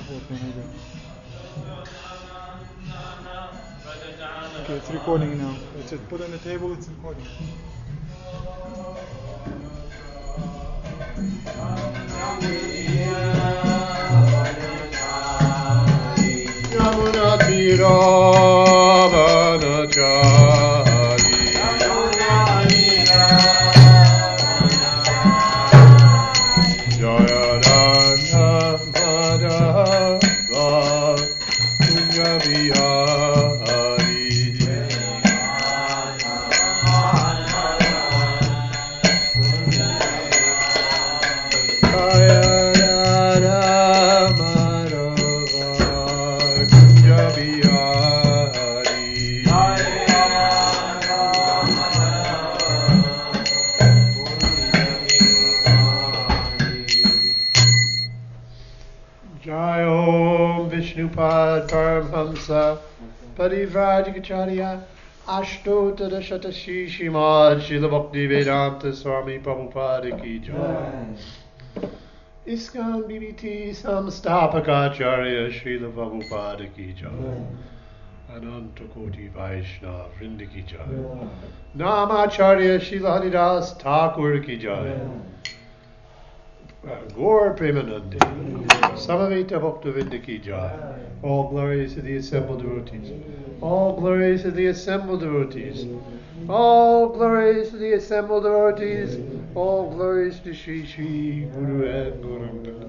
What can I do? Okay, it's recording now. It's just put on the table, it's recording. Yamuna Tira Vanachari Jaya Rana Madhava Punya Bihari Jaya Rana Madhava Punya Bihari Jai Om Vishnupad Paramhamsa Parivrajacharya Ashtotara Shatashi Shimad Srila Bhakti Vedanta Swami Prabhupada Ki Jai ISKCON BBT Samstapakacharya Srila Prabhupada Ki Jai Ananta Koti Vaishnava Vrinda Ki Jai Namacharya Srila Haridas Thakur Ki Jai Gaur Premanande Samaveta Bhaktavinda Ki Jai. All glories to the assembled devotees. All glories to the assembled devotees. All glories to the assembled devotees. All glories to Shri Shri Guru and Gauranga.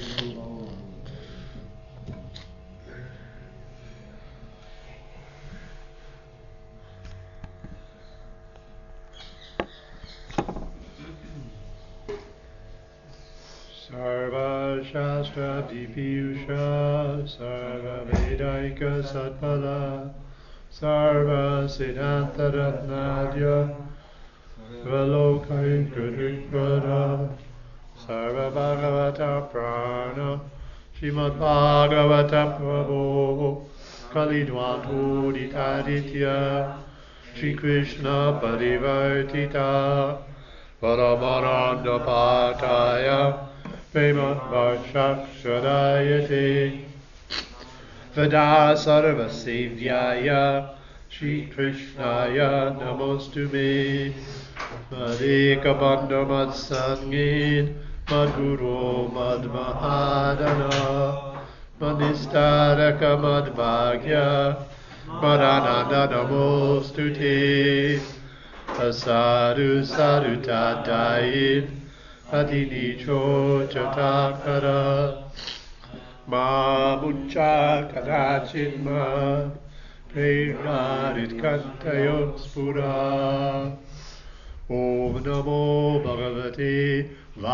Sarva Shastra Dipiyusha Sarva Vedaika Satpala Sarva Siddhanta Ratnadya Valokai Kudrikvada Sarva Bhagavata Prana Srimad Bhagavata Prabhu Kalidwantu Ditaditya Shri Krishna Parivartita Paramananda Pataya Prema Varshakshadayate Vada Sarva Sevyaya Shri Krishnaya Namostume Madhika Bandha Matsangin Madguru Madmahadana Manistaraka Madbhagya Madananda Namostute Asadu Sadhu Tadayin Adini Chochatakara Ma Muncha Kadachin Ma Premarit Kantayot Spura Om Namo Bhagavate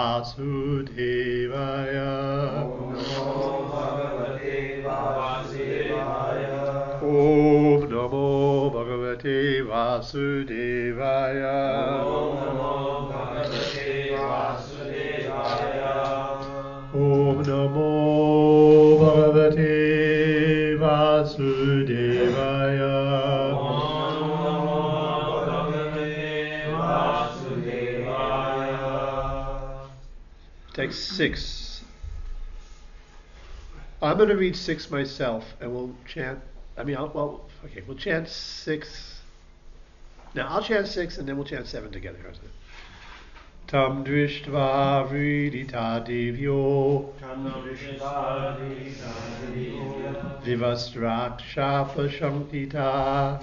Vasudevaya Om Namo Bhagavate Vasudevaya Om Namo Bhagavate Vasudevaya. Text 6. I'm going to read 6 myself, and we'll chant. We'll chant 6. Now I'll chant 6, and then we'll chant 7 together. How's that? Tam drishtva vridita devyo Vivastraksha shankita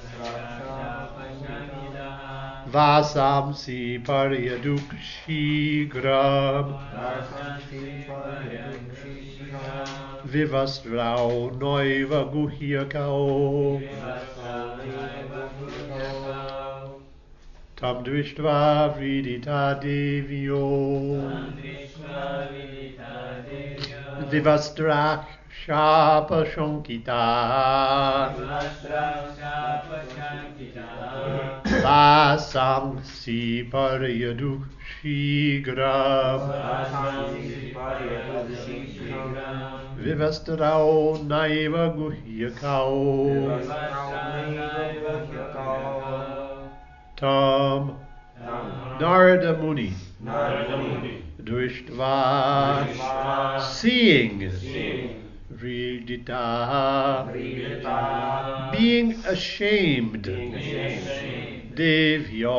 Vasamsi paryadukshigram Vivastrao noiva guhyakao Tam drishtva vridita devyo Vivastrak shapa shankita Vasamsi paryaduk shigram Vivastarao naiva guhyakao Tam Narada Muni Drishtva, seeing. Vridita, being ashamed. Devya,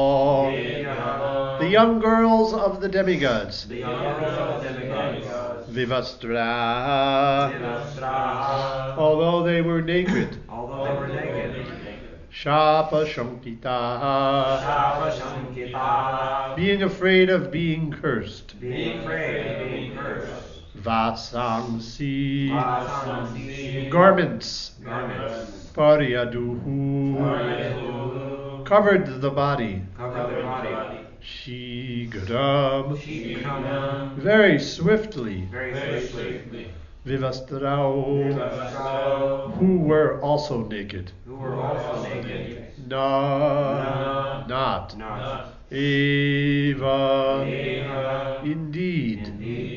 the young girls of the demigods. Vivastra, although they were naked. Shapa Shankita, being afraid of being cursed. Vasangsi, garments. Paryaduhu, covered the body. Shigaram, very swiftly. Vivastarao, who were also naked. Not. Eva, indeed.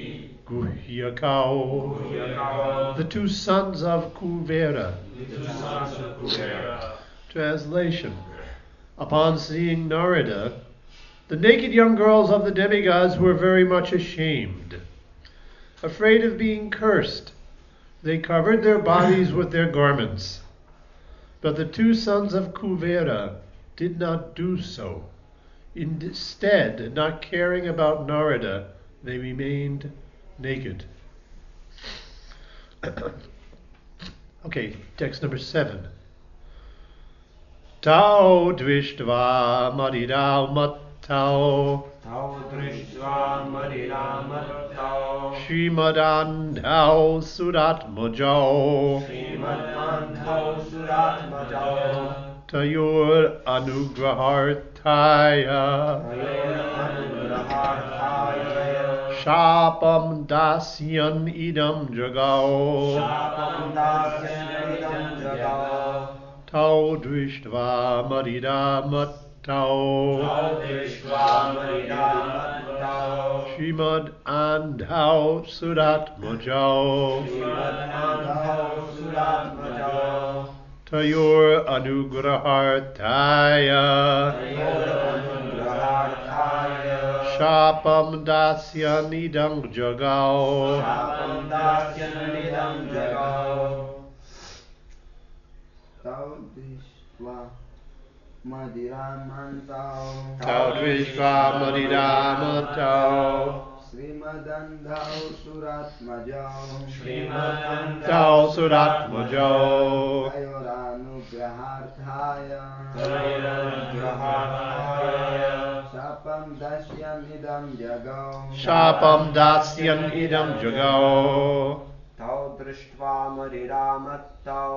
Guhyakao, the two sons of Kuvera. Translation. Upon seeing Narada, the naked young girls of the demigods were very much ashamed. Afraid of being cursed, they covered their bodies with their garments. But the two sons of Kuvera did not do so. Instead, not caring about Narada, they remained naked. Okay, text number 7. Tau dvishtva maridau mattau Shrimadandau suratmajau Tayor anugrahartaya Shapam dasyan idam jagao Tau drishtva marida mattau Shrimad andhau suratmajau Tayor anugrahartaya Shapam dasyan idam jagao Tau drishtva mariramantau Srimadandau suratmajau Tayoranugraharthaya Shapam dasyan idam jagau Tau drishtva mariramatau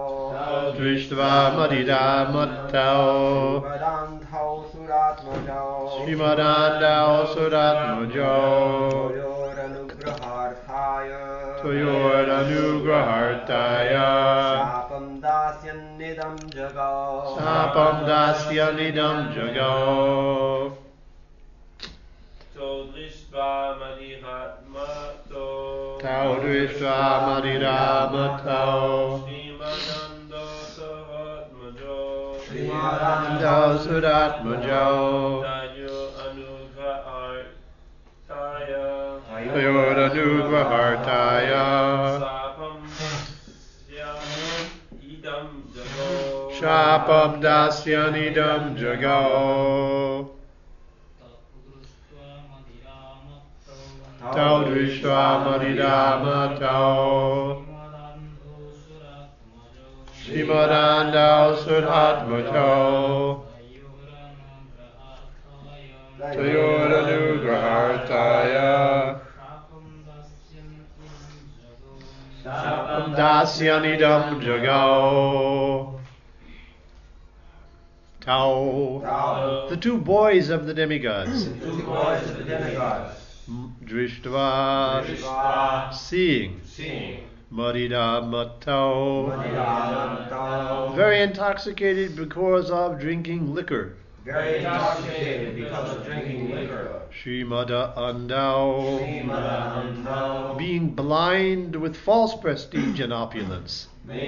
Srimadandau suratmajau Toyor anugrahartaya Shapam dasyan idam jagau Tau drishtva mariramatau Shrimadandau suratmajau Tayor anugrahartaya Shapam dasyan idam jagau Tau drishtva mariramantau Shrimadandau suratmajau Tayor anugrahartaya Shapam dasyan idam jagau Tau, the two boys of the demigods. Drishtva, seeing. Marida Matau, very intoxicated because of drinking liquor. Shrimada Andau, being blind with false prestige and opulence.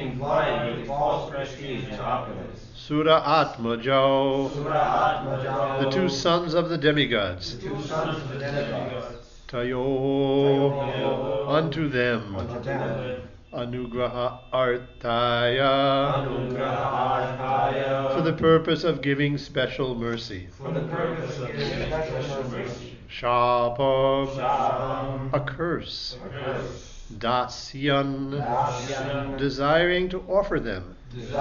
Sura Atmajau, the two sons of the demigods. Tayo unto them. Anugraha Arthaya for the purpose of giving special mercy. Shapam a curse. Dasyan desiring to offer them.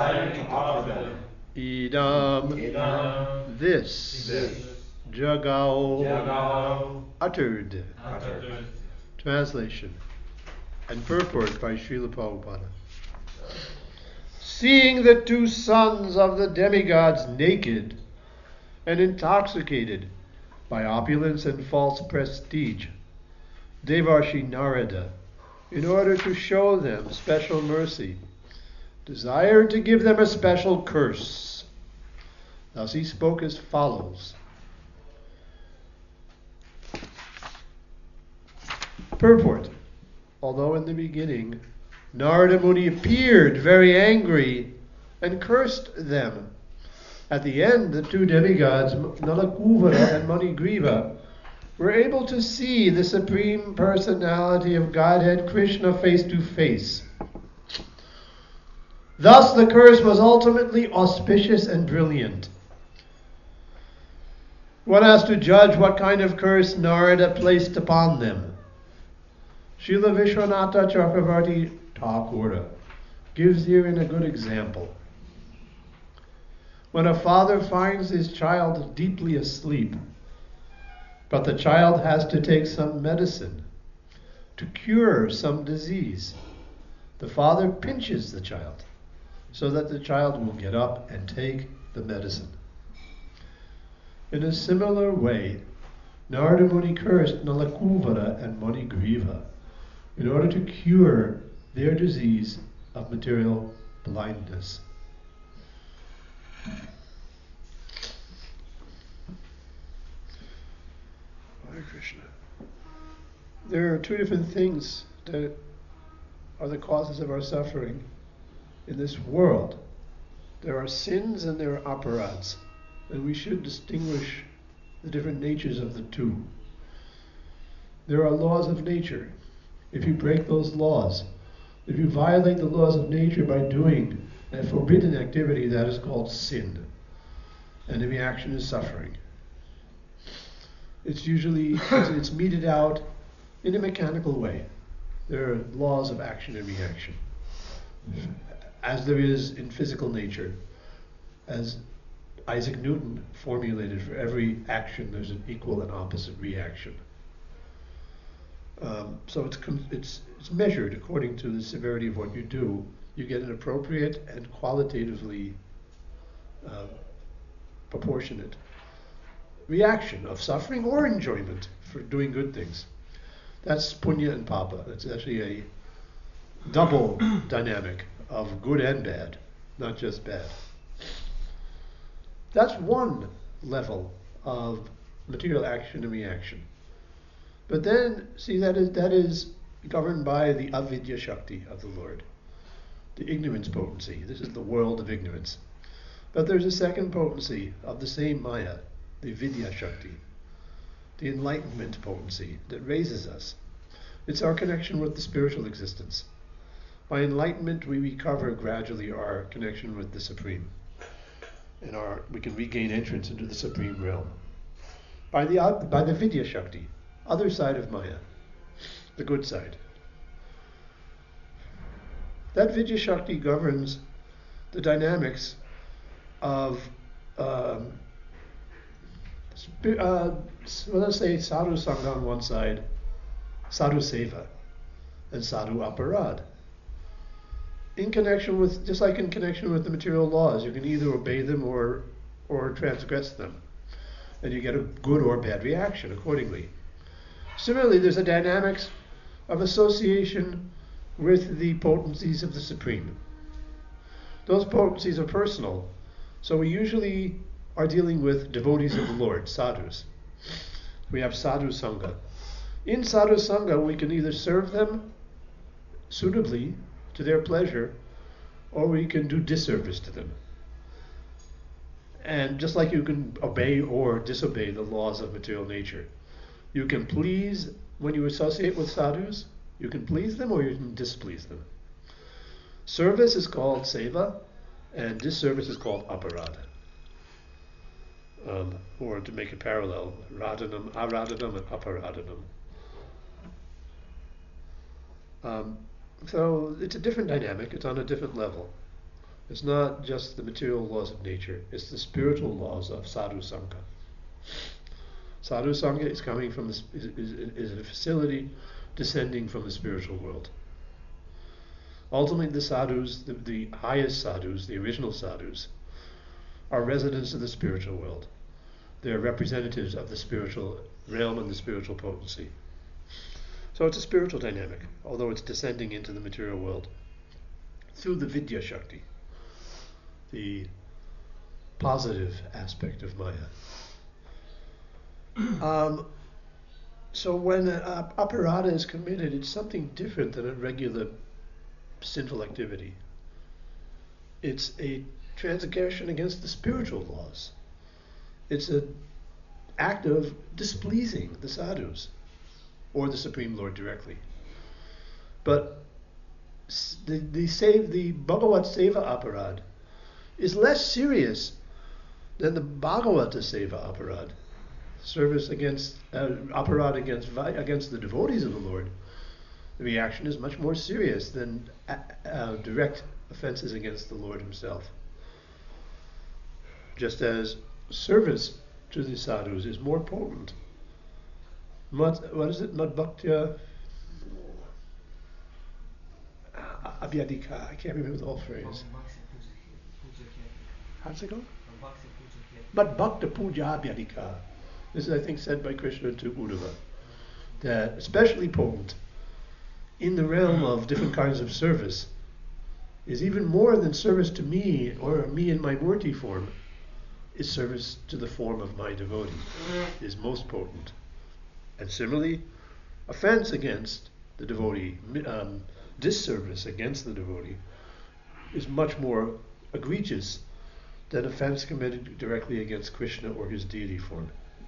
Idam this. Jagao uttered. Translation and purport by Srila Prabhupada. Seeing the two sons of the demigods naked and intoxicated by opulence and false prestige, Devarshi Narada, in order to show them special mercy, desired to give them a special curse. Thus he spoke as follows. Purport. Although in the beginning Narada Muni appeared very angry and cursed them, at the end the two demigods, Nalakuvara and Manigriva, were able to see the Supreme Personality of Godhead Krishna face to face. Thus the curse was ultimately auspicious and brilliant. One has to judge what kind of curse Narada placed upon them. Srila Vishwanatha Chakravarti Thakura gives herein a good example. When a father finds his child deeply asleep, but the child has to take some medicine to cure some disease, the father pinches the child so that the child will get up and take the medicine. In a similar way, Narada Muni cursed Nalakuvara and Manigriva in order to cure their disease of material blindness. Hare Krishna. There are two different things that are the causes of our suffering in this world. There are sins and there are aparads, and we should distinguish the different natures of the two. There are laws of nature. If you break those laws, if you violate the laws of nature by doing a forbidden activity, that is called sin. And the reaction is suffering. It's usually, it's meted out in a mechanical way. There are laws of action and reaction, as there is in physical nature. As Isaac Newton formulated, for every action there's an equal and opposite reaction. So it's measured according to the severity of what you do. You get an appropriate and qualitatively proportionate reaction of suffering or enjoyment for doing good things. That's punya and papa. That's actually a double dynamic of good and bad, not just bad. That's one level of material action and reaction. But then, see, that is governed by the avidya shakti of the Lord, the ignorance potency. This is the world of ignorance. But there's a second potency of the same maya, the vidya shakti, the enlightenment potency that raises us. It's our connection with the spiritual existence. By enlightenment, we recover gradually our connection with the Supreme, and we can regain entrance into the Supreme realm. By the vidya shakti, other side of Maya, the good side. That Vidya Shakti governs the dynamics of, let's say, Sadhu Sangha on one side, Sadhu Seva, and Sadhu Aparad. In connection with, just like in connection with the material laws, you can either obey them or transgress them, and you get a good or bad reaction accordingly. Similarly, there's a dynamics of association with the potencies of the Supreme. Those potencies are personal, so we usually are dealing with devotees of the Lord, sadhus. We have sadhu sangha. In sadhu sangha, we can either serve them suitably to their pleasure, or we can do disservice to them. And just like you can obey or disobey the laws of material nature, you can please when you associate with sadhus, you can please them or you can displease them. Service is called seva, and disservice is called aparadha. Or to make a parallel, radhanam, aradhanam, and aparadhanam. So it's a different dynamic, it's on a different level. It's not just the material laws of nature, it's the spiritual laws of sadhu sangha. Sadhu sangha is coming from is a facility descending from the spiritual world. Ultimately, the sadhus, the highest sadhus, the original sadhus, are residents of the spiritual world. They're representatives of the spiritual realm and the spiritual potency. So it's a spiritual dynamic, although it's descending into the material world through the Vidya Shakti, the positive aspect of Maya. So when aparadha is committed, it's something different than a regular sinful activity. It's a transgression against the spiritual laws. It's an act of displeasing the sadhus or the Supreme Lord directly. But the Bhagavat Seva aparad is less serious than the Bhagavata Seva aparad. Service against aparad against the devotees of the Lord. The reaction is much more serious than direct offenses against the Lord himself. Just as service to the sadhus is more potent. What is it? Madbhaktya Abhyadika. I can't remember the whole phrase. How's it go? Madbhakta Puja Abhyadika. This is, I think, said by Krishna to Uddhava. That especially potent in the realm of different kinds of service is even more than service to me or me in my murti form, is service to the form of my devotee, is most potent. And similarly, offense against the devotee, disservice against the devotee, is much more egregious than offense committed directly against Krishna or his deity form.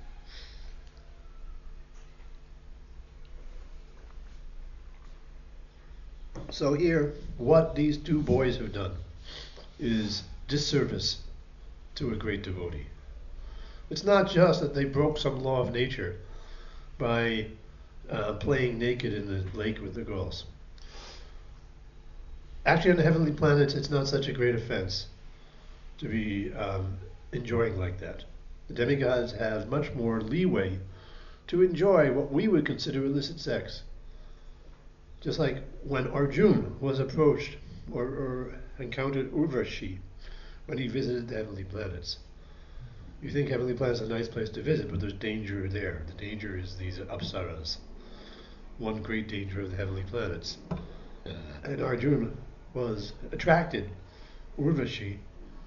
So here, what these two boys have done is disservice to a great devotee. It's not just that they broke some law of nature by playing naked in the lake with the girls. Actually, on the heavenly planets, it's not such a great offense to be enjoying like that. The demigods have much more leeway to enjoy what we would consider illicit sex. Just like when Arjuna was approached or encountered Urvashi when he visited the heavenly planets. You think heavenly planets are a nice place to visit, but there's danger there. The danger is these apsaras. One great danger of the heavenly planets. And Arjuna was attracted, Urvashi,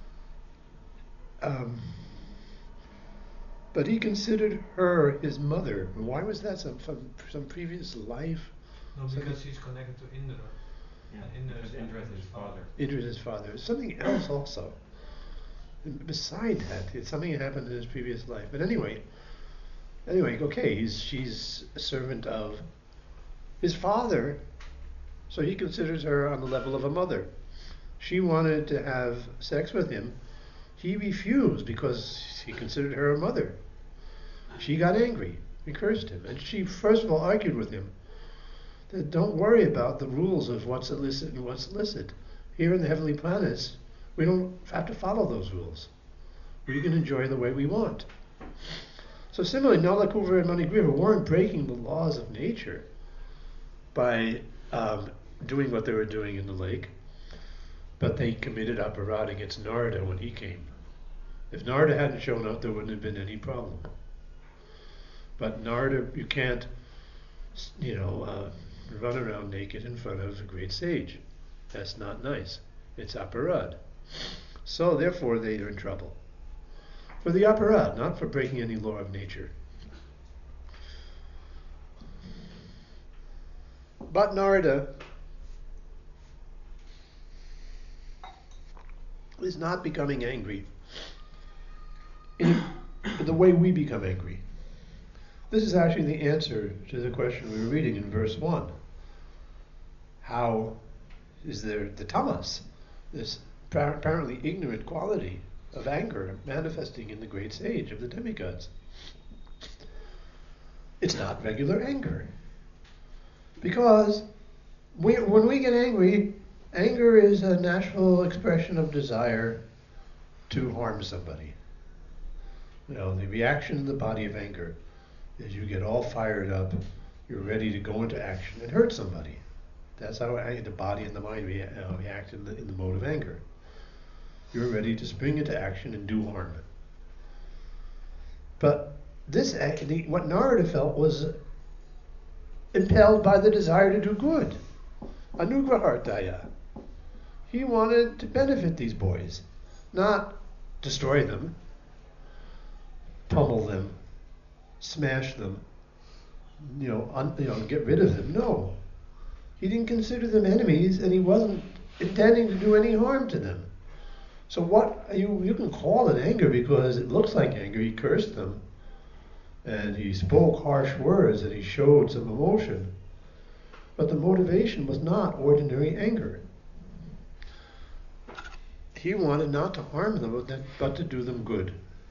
but he considered her his mother. Why was that? Some previous life? No, because he's connected to Indra. Yeah, Indra is his father. Indra is his father. Something else also. And beside that, it's something that happened in his previous life. But anyway, okay, she's a servant of his father, so he considers her on the level of a mother. She wanted to have sex with him. He refused because he considered her a mother. She got angry, and cursed him, and she first of all argued with him that don't worry about the rules of what's illicit and what's illicit. Here in the heavenly planets, we don't have to follow those rules. We can enjoy the way we want. So similarly, Nalakuva and Manigriva weren't breaking the laws of nature by doing what they were doing in the lake, but they committed aparadha against Narada when he came. If Narada hadn't shown up, there wouldn't have been any problem. But Narada, you can't, run around naked in front of a great sage. That's not nice. It's aparad. So therefore they are in trouble. For the aparad, not for breaking any law of nature. But Narada is not becoming angry in the way we become angry. This is actually the answer to the question we were reading in verse 1. How is there the tamas, this apparently ignorant quality of anger manifesting in the great sage of the demigods? It's not regular anger. Because when we get angry, anger is a natural expression of desire to harm somebody. The reaction in the body of anger is you get all fired up, you're ready to go into action and hurt somebody. That's how the body and the mind react in the mode of anger. You're ready to spring into action and do harm. But what Narada felt was impelled by the desire to do good. Anugrahartaya. He wanted to benefit these boys, not destroy them, pummel them, smash them, get rid of them. No. He didn't consider them enemies, and he wasn't intending to do any harm to them. So what you can call it anger because it looks like anger. He cursed them, and he spoke harsh words, and he showed some emotion. But the motivation was not ordinary anger. He wanted not to harm them, but to do them good.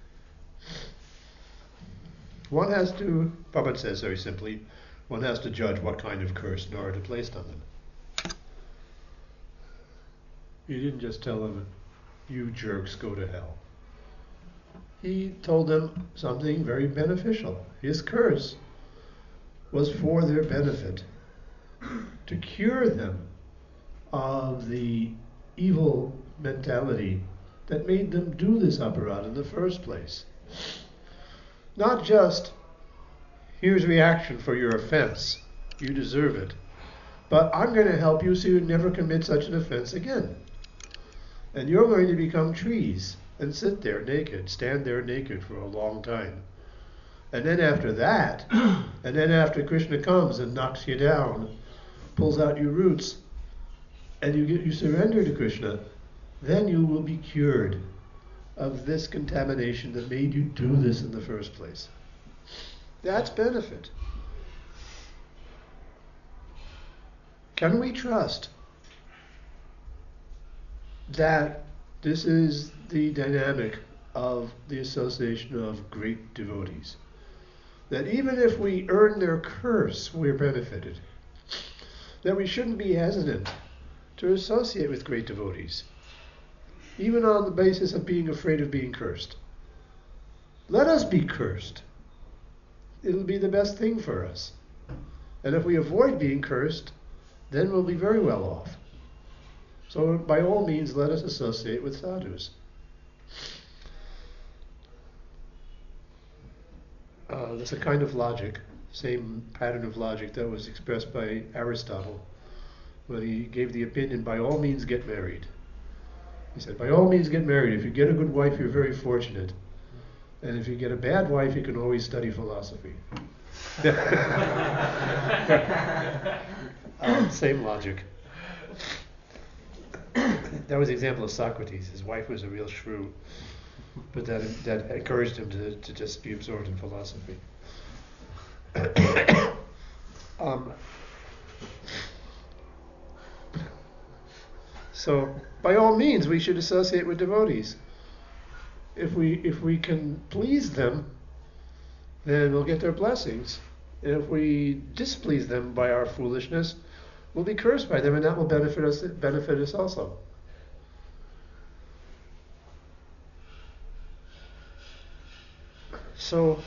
One has to, Prabhupada says very simply, one has to judge what kind of curse Narada placed on them. He didn't just tell them, you jerks, go to hell. He told them something very beneficial. His curse was for their benefit, to cure them of the evil mentality that made them do this aparadha in the first place. Not just, here's reaction for your offense, you deserve it, but I'm going to help you so you never commit such an offense again. And you're going to become trees and sit there naked, stand there naked for a long time. And then after that, and then after Krishna comes and knocks you down, pulls out your roots, and you surrender to Krishna, then you will be cured of this contamination that made you do this in the first place. That's benefit. Can we trust that this is the dynamic of the association of great devotees? That even if we earn their curse, we're benefited. That we shouldn't be hesitant to associate with great devotees, even on the basis of being afraid of being cursed. Let us be cursed. It'll be the best thing for us. And if we avoid being cursed, then we'll be very well off. So by all means, let us associate with sadhus. That's a kind of logic, same pattern of logic that was expressed by Aristotle when he gave the opinion, by all means get married. He said, by all means get married. If you get a good wife, you're very fortunate. And if you get a bad wife, you can always study philosophy. Same logic. That was the example of Socrates. His wife was a real shrew, but that encouraged him to just be absorbed in philosophy. So, by all means, we should associate with devotees. If we can please them, then we'll get their blessings. And if we displease them by our foolishness, we'll be cursed by them, and that will benefit us also. So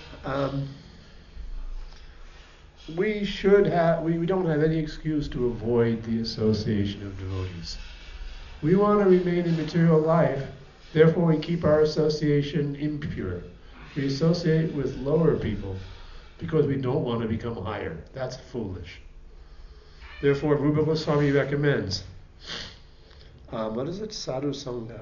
we don't have any excuse to avoid the association of devotees. We want to remain in material life, therefore we keep our association impure. We associate with lower people because we don't want to become higher. That's foolish. Therefore, Rupa Goswami recommends, what is it? Sadhu Sangha.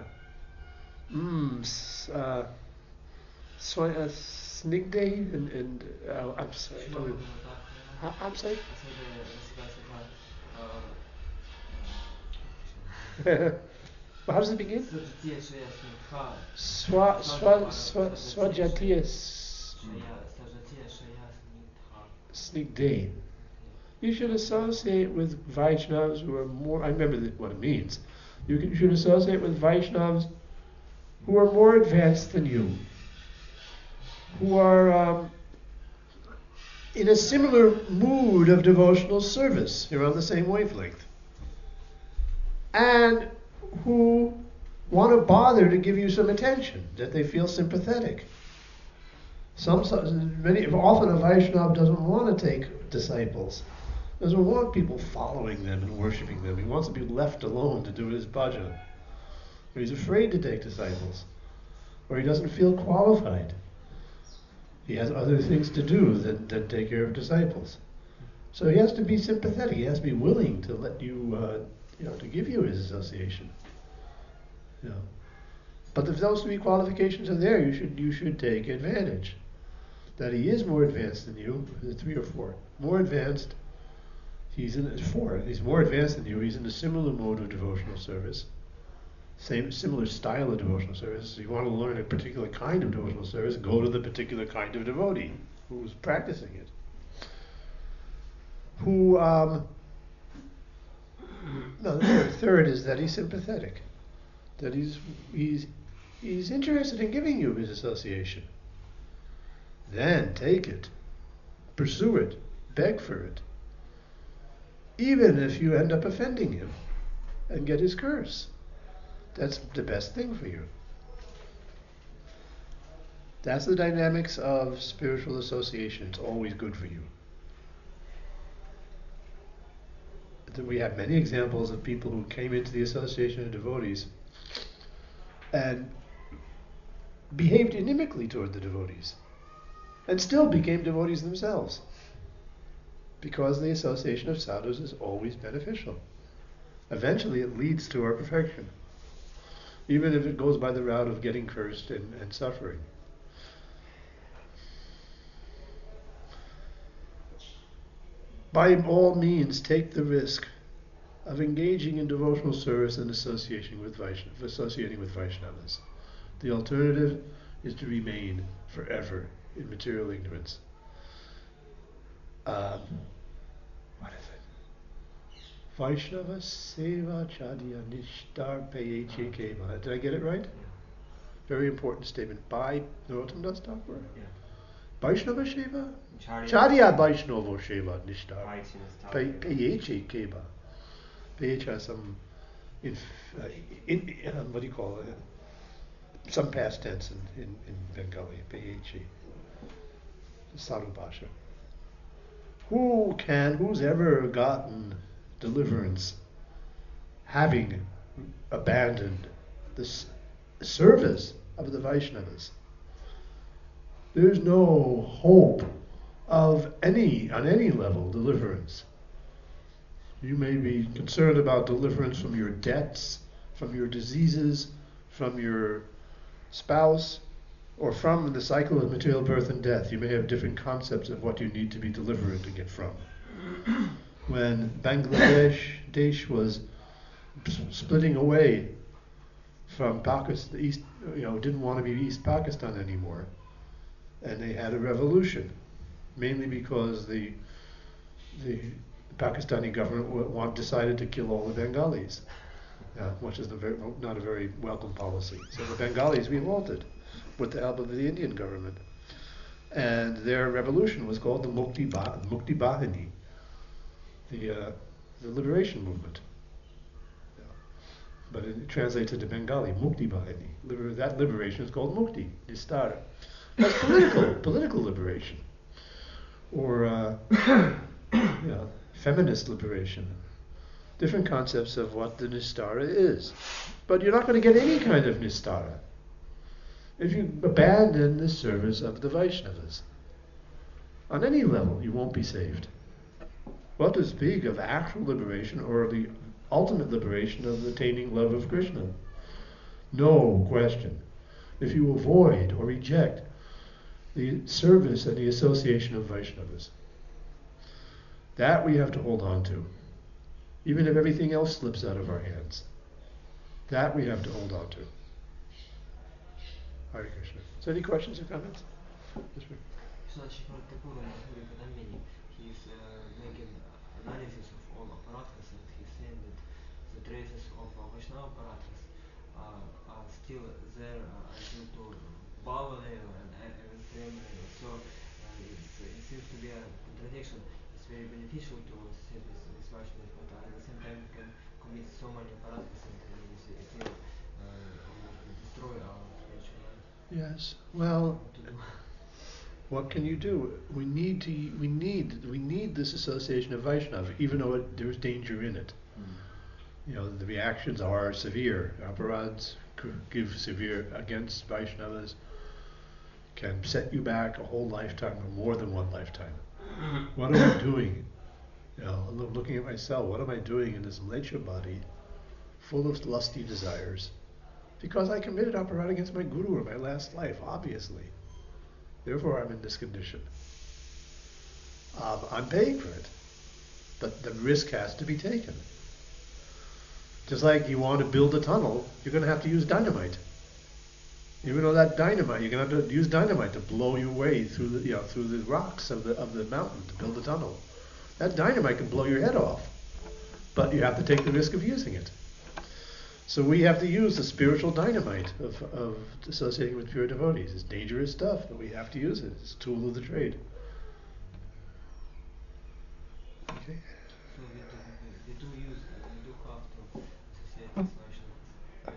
Snigde and I'm sorry. I'm sorry. How does it begin? Swajatiya. snigdhain. You should associate with Vaishnavas who are more, I remember what it means. You should associate with Vaishnavas who are more advanced than you, who are in a similar mood of devotional service. You're on the same wavelength. And who want to bother to give you some attention, that they feel sympathetic. Often a Vaishnava doesn't want to take disciples, doesn't want people following them and worshipping them. He wants to be left alone to do his bhajan. Or he's afraid to take disciples, or he doesn't feel qualified. He has other things to do than take care of disciples. So he has to be sympathetic. He has to be willing to let you, to give you his association. But if those three qualifications are there, you should take advantage. That he is more advanced than you, 3 or 4. More advanced. He's in 4. He's more advanced than you. He's in a similar mode of devotional service. Similar style of devotional service. So you want to learn a particular kind of devotional service, go to the particular kind of devotee who's practicing it. The third is that he's sympathetic. That he's interested in giving you his association. Then take it, pursue it, beg for it, even if you end up offending him and get his curse. That's the best thing for you. That's the dynamics of spiritual association. It's always good for you. We have many examples of people who came into the association of devotees and behaved inimically toward the devotees, and still became devotees themselves, because the association of sadhus is always beneficial. Eventually it leads to our perfection, even if it goes by the route of getting cursed and suffering. By all means, take the risk of engaging in devotional service and associating with Vaishnavas. The alternative is to remain forever in material ignorance. What is it? Vaishnava Seva Chadya Nishtar Peyeche Keva. Did I get it right? Very important statement by Narottam Das Thakur. Vaishnava Sheva? Chadya Vaishnava Sheva Nishtar Peyeche Keva. Peyeche has some, what do you call it? Some past tense in Bengali. Peyeche. Sadhu Bhasha. Who's ever gotten deliverance having abandoned the service of the Vaishnavas? There's no hope of on any level, deliverance. You may be concerned about deliverance from your debts, from your diseases, from your spouse, or from the cycle of material birth and death. You may have different concepts of what you need to be delivered to get from. When Bangladesh was splitting away from Pakistan, didn't want to be East Pakistan anymore, and they had a revolution, mainly because the Pakistani government decided to kill all the Bengalis, which is not a very welcome policy. So the Bengalis revolted with the help of the Indian government, and their revolution was called the Mukti Bahini, the liberation movement. But it translates into Bengali, Mukti Bahini. That liberation is called Mukti, Nistara. That's political liberation, or feminist liberation. Different concepts of what the Nistara is. But you're not going to get any kind of Nistara if you abandon the service of the Vaishnavas. On any level, you won't be saved. What to speak of actual liberation or the ultimate liberation of attaining love of Krishna? No question. If you avoid or reject the service and the association of Vaishnavas, that we have to hold on to, even if everything else slips out of our hands. That we have to hold on to. Hare Krishna. So any questions or comments? Yes, ma'am. その絞った頃の風力何名に he's making analysis of all apparatus, and he's saying that the traces of Vaishnava apparatus are still there until to Bhavadeva and everything. So it seems to be a contradiction. It's very beneficial to sit with Vaishnavas, but at the same time we can commit so many apparatus and it will destroy our spiritual life. Yes. Well, What to do? what can you do? We need this association of Vaishnava, even though there's danger in it. You know, the reactions are severe. Aparads give severe against Vaishnavas, can set you back a whole lifetime or more than one lifetime. What am I doing? You know, looking at myself, what am I doing in this mlecha body, full of lusty desires? Because I committed aparad against my guru in my last life, obviously. Therefore I'm in this condition. I'm paying for it. But the risk has to be taken. Just like you want to build a tunnel, you're going to have to use dynamite. Even though that dynamite, you're going to have to use dynamite to blow your way through the rocks of the mountain to build a tunnel. That dynamite can blow your head off, but you have to take the risk of using it. So we have to use the spiritual dynamite of associating with pure devotees. It's dangerous stuff, but we have to use it. It's a tool of the trade. Okay. So we do have to associate with Vaishnavas.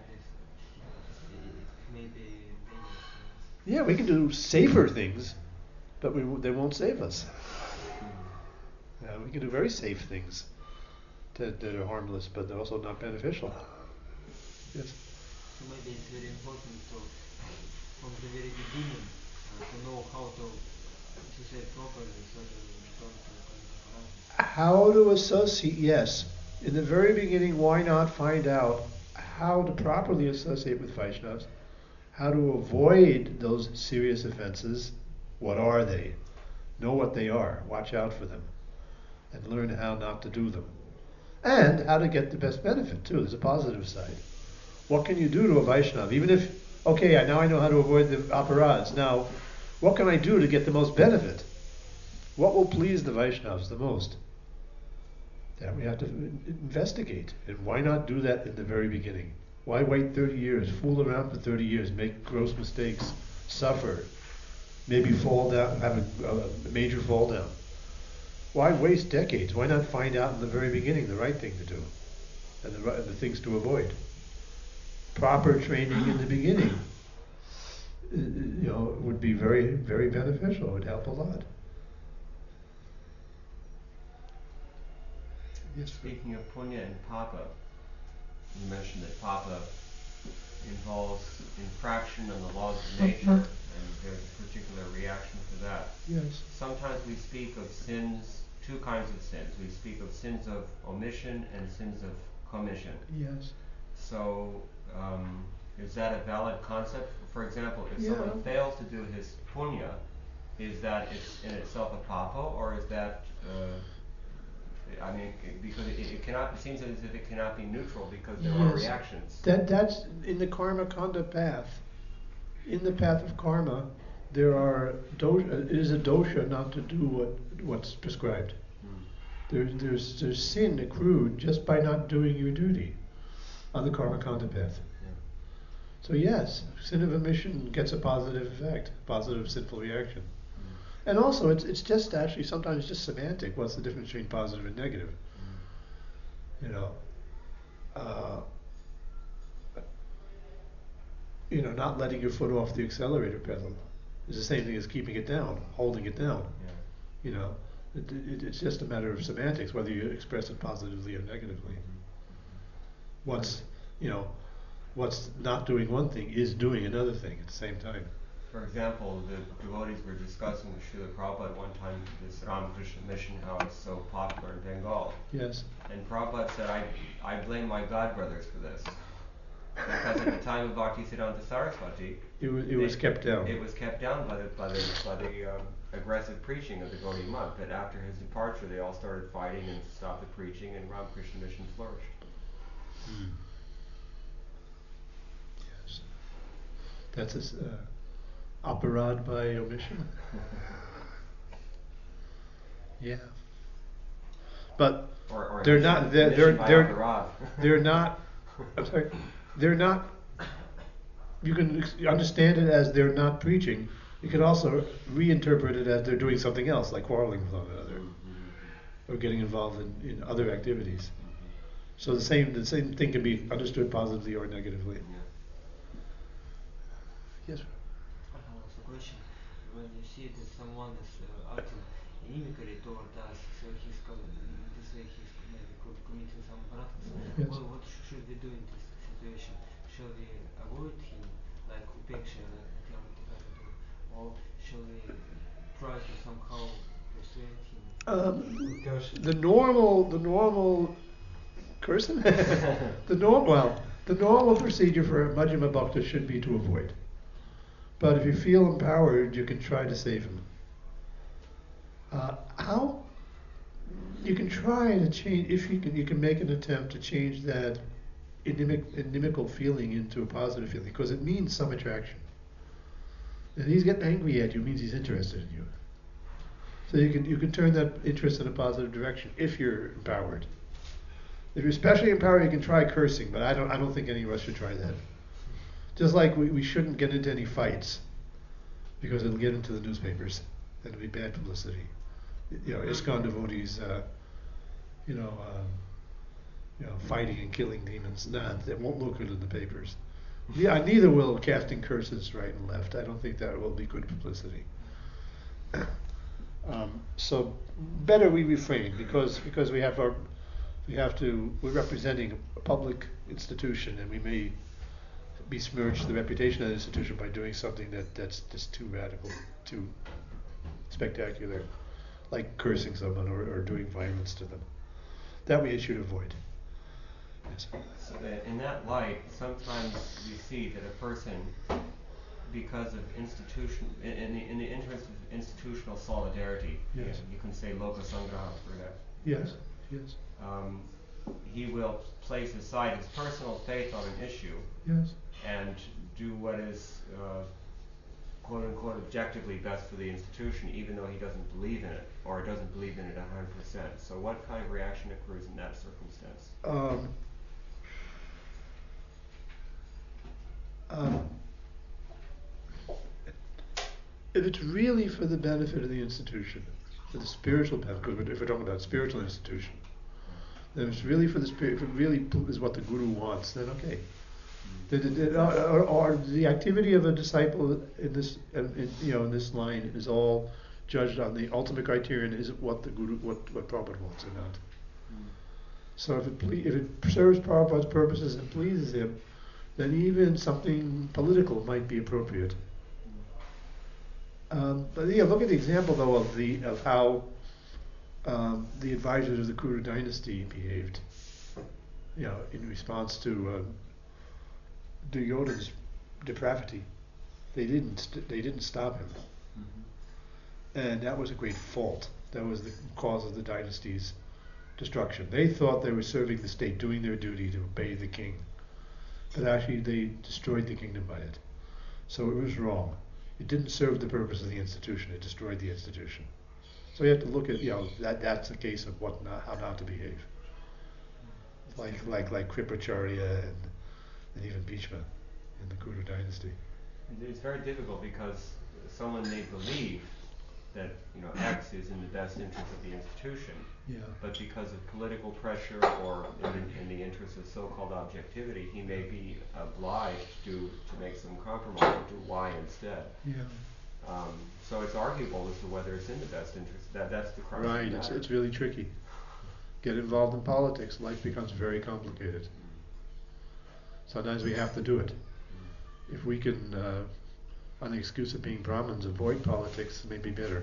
It may be dangerous. Yeah, we can do safer things, but they won't save us. We can do very safe things that are harmless, but they're also not beneficial. Yes. So maybe it's very important to, from the very beginning, to know how to associate properly, so that we don't commit apparatus. How to associate, yes. In the very beginning, why not find out how to properly associate with Vaishnavas, how to avoid those serious offenses, what are they? Know what they are, watch out for them, and learn how not to do them. And how to get the best benefit too, there's a positive side. What can you do to a Vaishnava? Even if, okay, now I know how to avoid the aparads. Now, what can I do to get the most benefit? What will please the Vaishnavas the most? That we have to investigate. And why not do that in the very beginning? Why wait 30 years, fool around for 30 years, make gross mistakes, suffer, maybe fall down, have a major fall down? Why waste decades? Why not find out in the very beginning the right thing to do and the things to avoid? Proper training in the beginning, would be very, very beneficial. It would help a lot. Yes. Speaking of punya and papa, you mentioned that papa involves infraction on the laws of nature, and there's a particular reaction for that. Yes. Sometimes we speak of sins, two kinds of sins. We speak of sins of omission and sins of commission. Yes. So, is that a valid concept? For example, if someone fails to do his punya, is that in itself a papa, or is that, because it cannot, it seems as if it cannot be neutral because there are reactions. That's in the karma kanda path. In the path of karma, there are it is a dosha not to do what's prescribed. There's sin accrued just by not doing your duty on the karma kanda path. So yes, sin of omission gets a positive effect, positive sinful reaction. And also, it's just actually sometimes just semantic. What's the difference between positive and negative? Not letting your foot off the accelerator pedal is the same thing as keeping it down, holding it down. It's just a matter of semantics, whether you express it positively or negatively. What's not doing one thing is doing another thing at the same time. For example, the devotees were discussing with Srila Prabhupada one time this Ramakrishna mission, how it's so popular in Bengal. Yes. And Prabhupada said, I blame my godbrothers for this. Because at the time of Bhaktisiddhanta Saraswati, it was kept down. It was kept down by the aggressive preaching of the Gaudiya monk. But after his departure, they all started fighting and stopped the preaching, and Ramakrishna mission flourished. Yes. That's aparad by omission. Yeah. But Or they're mission- not. They're mission by they're Abhirad. they're not. I'm sorry. They're not. You can understand it as they're not preaching. You can also reinterpret it as they're doing something else, like quarreling with one another, or getting involved in other activities. So the same thing can be understood positively or negatively. Yes. I have also a question. When you see that someone is acting inimically toward us, so this way he's maybe committing some practice. Yes. Well, what should we do in this situation? Shall we avoid him, like upeksha, like Nityananda Thakur do, or shall we try to somehow persuade him? The normal person, the normal procedure for a Majjhima Bhakta should be to avoid. But if you feel empowered, you can try to save him. How? You can try to change, if you can make an attempt to change that inimical feeling into a positive feeling, because it means some attraction. And he's getting angry at you, means he's interested in you. So you can turn that interest in a positive direction if you're empowered. If you're especially empowered, you can try cursing, but I don't think any of us should try that. Just like we shouldn't get into any fights, because it'll get into the newspapers. That'll be bad publicity. ISKCON devotees, fighting and killing demons. Nah, that won't look good in the papers. Yeah, neither will casting curses right and left. I don't think that will be good publicity. So better we refrain, because we're representing a public institution, and we may besmirch the reputation of the institution by doing something that's just too radical, too spectacular, like cursing someone or doing violence to them. That we should avoid. Yes. So that in that light, sometimes we see that a person, because of in the interest of institutional solidarity, Yes. you can say loka sangraha for that. Yes. He will place aside his personal faith on an issue Yes. and do what is quote unquote objectively best for the institution, even though he doesn't believe in it, or doesn't believe in it 100%. So what kind of reaction occurs in that circumstance? If it's really for the benefit of the institution, for the spiritual benefit, because if we're talking about spiritual institution, then if it's really for the spirit, if it really is what the guru wants, then okay. Or the activity of a disciple in this, in this line is all judged on the ultimate criterion: is it what the guru, what Prabhupada wants or not? So if it serves Prabhupada's purposes and pleases him, then even something political might be appropriate. But look at the example though of how the advisors of the Kuru dynasty behaved. In response to Duryodhana's depravity, they didn't stop him, and that was a great fault. That was the cause of the dynasty's destruction. They thought they were serving the state, doing their duty to obey the king, but actually they destroyed the kingdom by it. So it was wrong. It didn't serve the purpose of the institution. It destroyed the institution. So you have to look at that's a case of how not to behave. Like Kripacharya and even Bhishma in the Kuru dynasty. It's very difficult because someone may believe that X is in the best interest of the institution, but because of political pressure or in the interest of so-called objectivity, he may be obliged to make some compromise and do Y instead. So it's arguable as to whether it's in the best interest. That's the crux. Right. It's really tricky. Get involved in politics, life becomes very complicated. Sometimes we have to do it. If we can, on the excuse of being Brahmins, avoid politics, it may be better.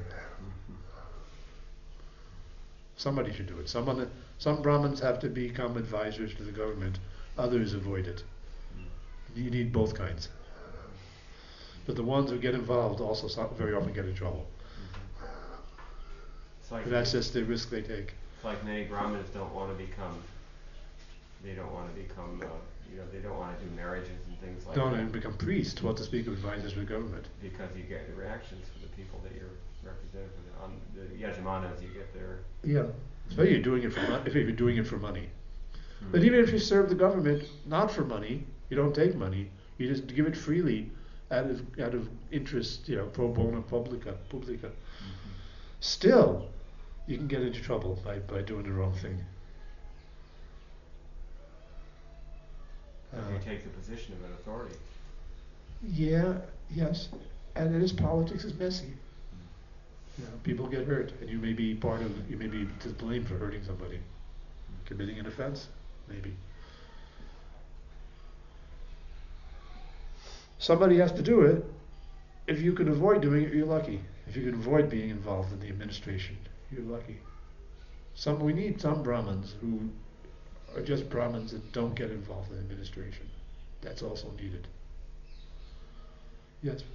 Somebody should do it. Some Brahmins have to become advisors to the government. Others avoid it. You need both kinds. But the ones who get involved also very often get in trouble. That's just the risk they take. It's like many Brahmins don't want to become they don't want to do marriages and things like Don't that. even become priests, what to speak of advisors to the government. Because you get the reactions from the people that you're representing. On the yajamanas, you get their. Yeah, especially if you're doing it for money. But even if you serve the government not for money, you don't take money, you just give it freely out of interest, pro bono publica. Still, you can get into trouble by doing the wrong thing. You take the position of an authority. Yes, and it is, politics is messy. People get hurt, and you may be to blame for hurting somebody, committing an offense, maybe. Somebody has to do it. If you can avoid doing it, you're lucky. If you can avoid being involved in the administration, you're lucky. We need some Brahmins who are just Brahmins that don't get involved in administration. That's also needed. Yes.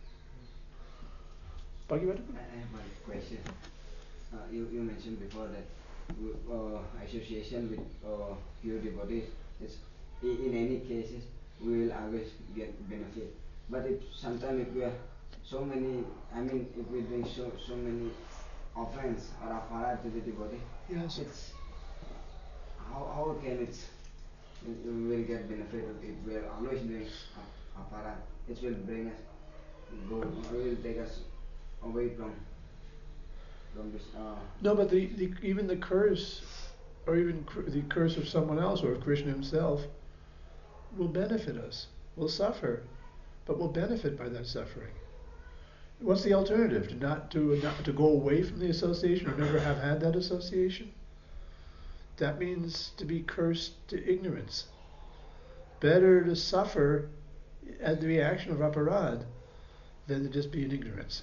Bhagavad? I have a question. You mentioned before that association with pure devotees is in any cases we will always get benefit. But if sometimes if we are so many, if we bring so many offense or aparat to the devotee, Yes. it's how can we will get benefit if we are always doing aparat? It will bring us will take us away from this. No, but even the curse, or even the curse of someone else, or of Krishna himself, will benefit us. We'll suffer, but we'll benefit by that suffering. What's the alternative? To go away from the association, or never have had that association? That means to be cursed to ignorance. Better to suffer at the reaction of aparad than to just be in ignorance.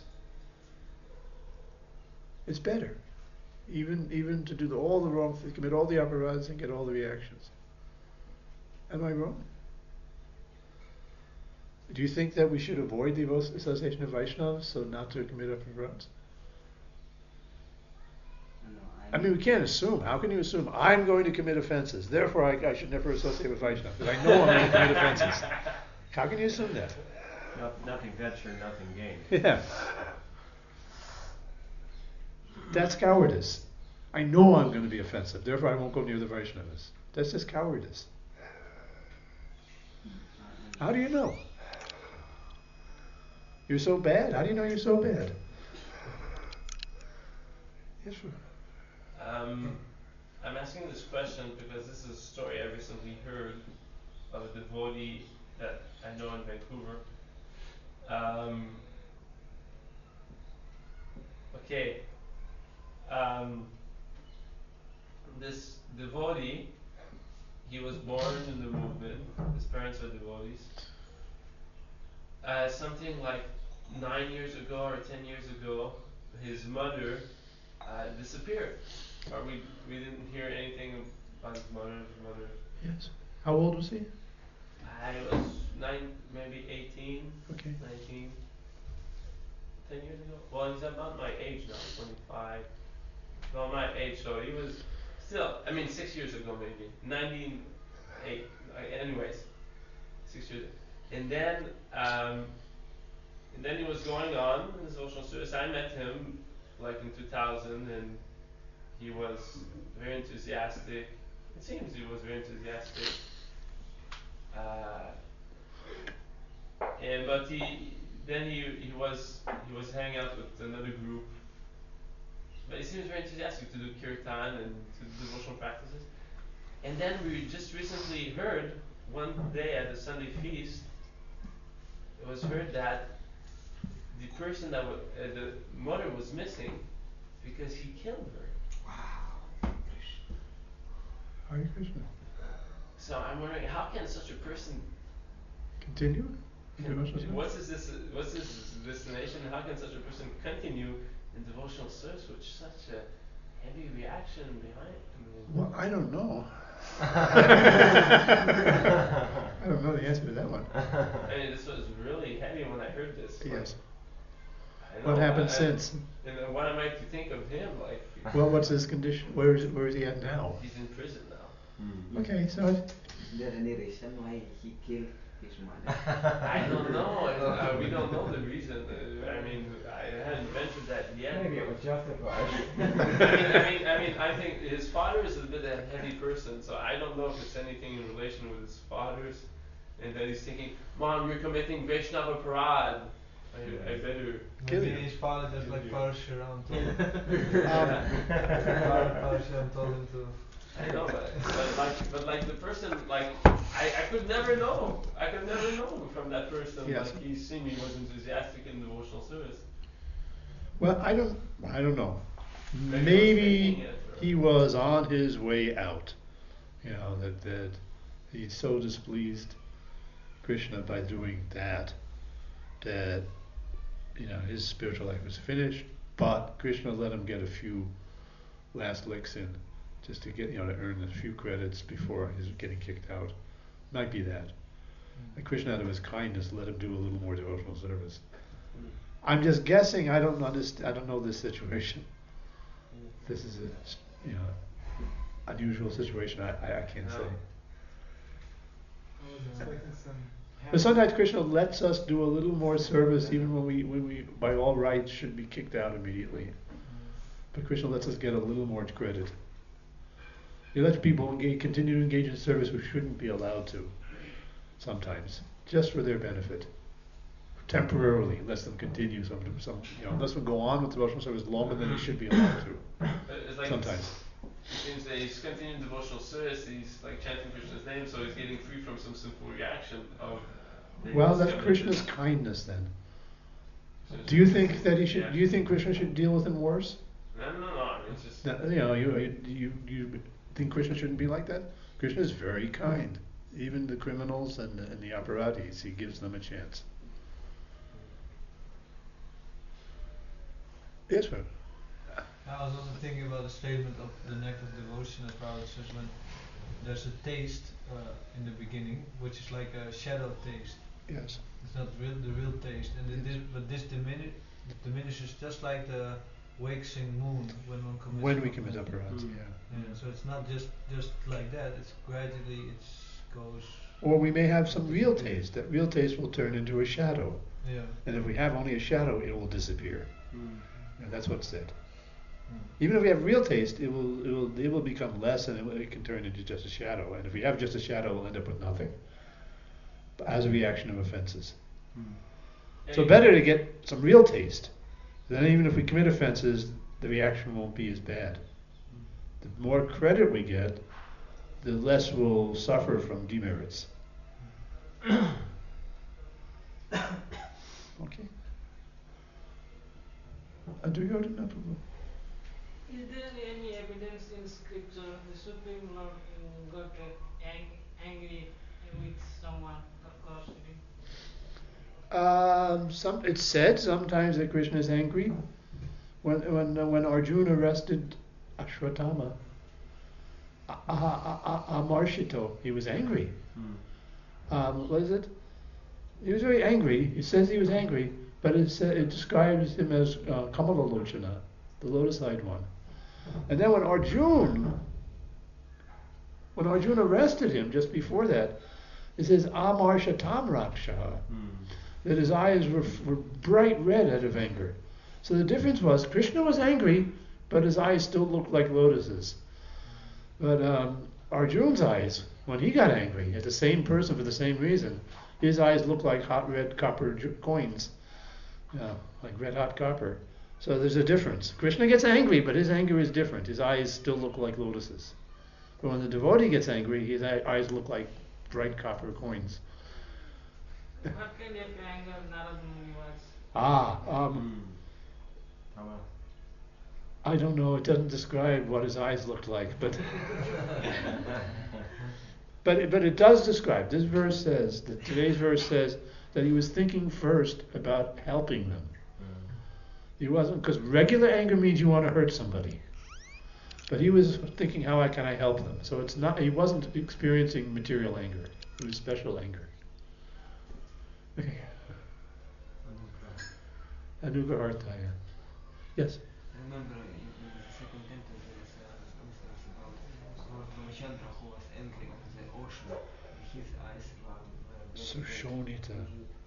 It's better, even to do all the wrong things, commit all the aparads and get all the reactions. Am I wrong? Do you think that we should avoid the association of Vaishnavas so not to commit aparads? No, we can't assume. How can you assume I'm going to commit offenses, therefore I should never associate with Vaishnavas, because I know I'm going to commit offenses? How can you assume that? Nothing venture, nothing gain. Yeah. That's cowardice. I know I'm going to be offensive, therefore I won't go near the Vaishnavas. That's just cowardice. How do you know? You're so bad? How do you know you're so bad? Yes, sir. I'm asking this question because this is a story I recently heard of a devotee that I know in Vancouver. This devotee, he was born in the movement. His parents are devotees. Something like 9 years ago or 10 years ago, his mother disappeared. Or we didn't hear anything about his mother. Yes. How old was he? I was 9, maybe 18, Okay. 19, 10 years ago. Well, he's about my age now, 25. Well, my age, so he was still, 6 years ago maybe, 98, anyways, 6 years. And then he was going on in social service. I met him like in 2000, and he was very enthusiastic. It seems he was very enthusiastic. But he was hanging out with another group. But he seems very enthusiastic to do kirtan and to do devotional practices. And then we just recently heard, one day at the Sunday feast, it was heard that the person the mother was missing because he killed her. Wow. Hare Krishna. So I'm wondering, how can such a person Continue? what's his destination? How can such a person continue in devotional service with such a heavy reaction behind? Well, I don't know. I don't know the answer to that one. This was really heavy when I heard this. Yes. I know, What happened since? And then what am I to think of him? Well, what's his condition? Where is he at now? He's in prison now. Okay, so Is there any reason why he killed his mother? I don't know. We don't know the reason. I mean, I hadn't ventured that yet. Maybe it was justified. I think his father is a bit a heavy person, so I don't know if it's anything in relation with his father's, and that he's thinking, "Mom, you're committing Vaishnava parad. I better." Maybe his father just like Parshuram told him. Parshuram told him to. I know, but like the person, like I could never know. I could never know from that person. Yes. Like he seemed he was enthusiastic in devotional service. Well, I don't know. Maybe Maybe he was he was faking it, or- on his way out. You know, that he so displeased Krishna by doing that you know his spiritual life was finished, but Krishna let him get a few last licks in just to get, you know, to earn a few credits before his getting kicked out. Might be that. And Krishna, out of his kindness, let him do a little more devotional service. I'm just guessing. I don't understand. I don't know this situation. This is a, you know, unusual situation. I can't say. But sometimes Krishna lets us do a little more service, even when we by all rights should be kicked out immediately. But Krishna lets us get a little more credit. He lets people continue to engage in service who shouldn't be allowed to. Sometimes, just for their benefit. Temporarily, lets them continue some you know, lets them go on with devotional service longer than he should be allowed to. But it's like Sometimes. It seems that he's continuing devotional service. He's like chanting Krishna's name, so he's getting free from some sinful reaction of. Well, that's Krishna's kindness then. Do you think that he should? Yeah. Do you think Krishna should deal with him worse? No. I mean, it's just. No, you know, you think Krishna shouldn't be like that? Krishna is very kind. Even the criminals and the aparadhis, he gives them a chance. Yes, sir. I was also thinking about the statement of the neck of devotion as Prabhupada says when there's a taste in the beginning, which is like a shadow taste. Yes. It's not the real taste, and but this diminishes just like the waxing moon when one commits. When we commit aparadhis, yeah. Yeah, so it's not just like that. It's gradually goes. Or we may have some real taste. That real taste will turn into a shadow. Yeah. And if we have only a shadow, it will disappear. And that's what's said. Mm. Even if we have real taste, it will become less, and it can turn into just a shadow. And if we have just a shadow, we'll end up with nothing, as a reaction of offenses. So better to get some real taste. Then even if we commit offenses, the reaction won't be as bad. The more credit we get, the less we'll suffer from demerits. Okay. Do you know? Is there any evidence in scripture the Supreme Lord got angry with someone or cursed him? It's said sometimes that Krishna is angry. When Arjuna arrested Ashwatthama, Amarshito, he was angry. What is it? He was very angry. It says he was angry, but it describes him as Kamalalochana, the lotus-eyed one. And then when Arjuna arrested him just before that, it says Amarshatam Raksha, that his eyes were bright red out of anger. So the difference was Krishna was angry, but his eyes still looked like lotuses. But Arjuna's eyes, when he got angry at the same person for the same reason, his eyes looked like hot red copper coins, like red hot copper. So there's a difference. Krishna gets angry, but his anger is different. His eyes still look like lotuses. But when the devotee gets angry, his eyes look like bright copper coins. What kind of anger Narad Muni was? I don't know. It doesn't describe what his eyes looked like, but but it does describe. This verse says that today's verse says that he was thinking first about helping them. He wasn't, because regular anger means you want to hurt somebody, but he was thinking, how can I help them? So it's not. He wasn't experiencing material anger. It was special anger. Okay. Anugrahartaya. Yes. I remember in the second canto there is a instance about Lord Ramachandra who was angry on the ocean his eyes were very Sushonita.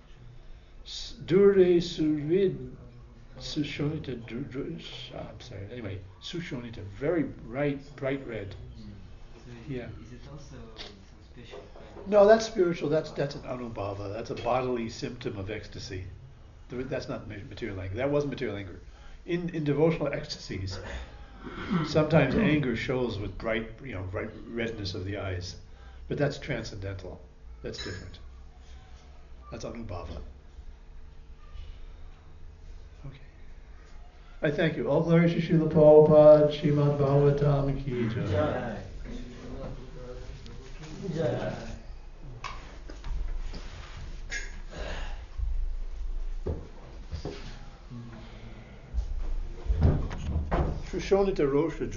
Dure Surid. Sushonita. I'm sorry. Anyway, Sushonita. Very bright red. So Yeah. is it also some special kind of No, that's spiritual. That's an anubhava. That's a bodily symptom of ecstasy. That's not material anger. That wasn't material anger. In devotional ecstasies, sometimes anger shows with bright redness of the eyes, but that's transcendental. That's different. That's anubhava. Okay. I thank you. All glory to Srila Prabhupada, Srimad Bhagavatam ki jai. Sushonita Rosha